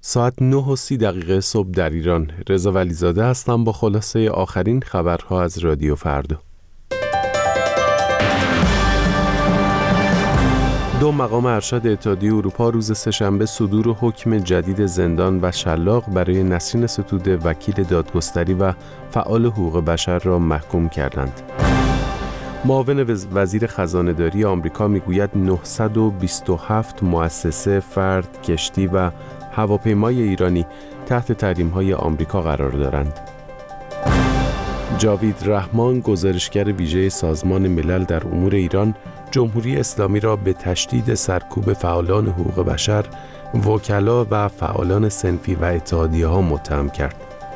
ساعت 9:30 صبح در ایران. رضا ولیزاده هستم با خلاصه آخرین خبرها از رادیو فردا. 2 مقام ارشد اتحادیه اروپا روز سه‌شنبه صدور حکم جدید زندان و شلاق برای نسرین ستوده وکیل دادگستری و فعال حقوق بشر را محکوم کردند. معاون وزیر خزانه‌داری آمریکا میگوید 927 مؤسسه، فرد، کشتی و هواپیمای ایرانی تحت تحریم‌های آمریکا قرار دارند. جاوید رحمان، گزارشگر ویژه سازمان ملل در امور ایران، جمهوری اسلامی را به تشدید سرکوب فعالان حقوق بشر، وکلا و فعالان صنفی و اتحادیه‌ها متهم کرد.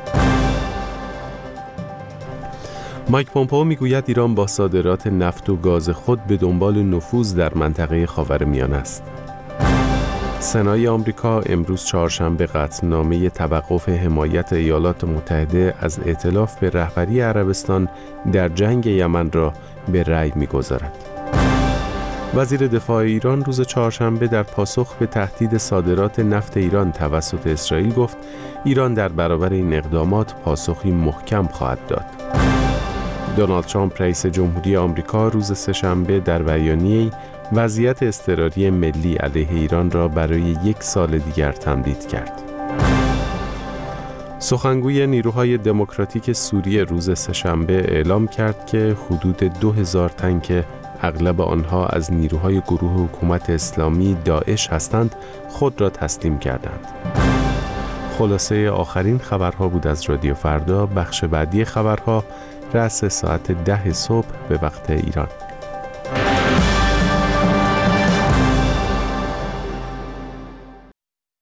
مایک پومپئو میگوید ایران با صادرات نفت و گاز خود به دنبال نفوذ در منطقه خاورمیانه است. سنای آمریکا امروز چهارشنبه قطعنامه توقف حمایت ایالات متحده از ائتلاف به رهبری عربستان در جنگ یمن را به رأی می‌گذارد. وزیر دفاع ایران روز چهارشنبه در پاسخ به تهدید صادرات نفت ایران توسط اسرائیل گفت ایران در برابر این اقدامات پاسخی محکم خواهد داد. دونالد ترامپ رئیس جمهوری آمریکا روز سه‌شنبه در بیانیه‌ای وضعیت اضطراری ملی علیه ایران را برای 1 سال دیگر تمدید کرد. سخنگوی نیروهای دموکراتیک سوریه روز سه‌شنبه اعلام کرد که حدود 2000 تنک اغلب آنها از نیروهای گروه حکومت اسلامی داعش هستند خود را تسلیم کردند. خلاصه آخرین خبرها بود از رادیو فردا. بخش بعدی خبرها رأس ساعت 10 صبح به وقت ایران.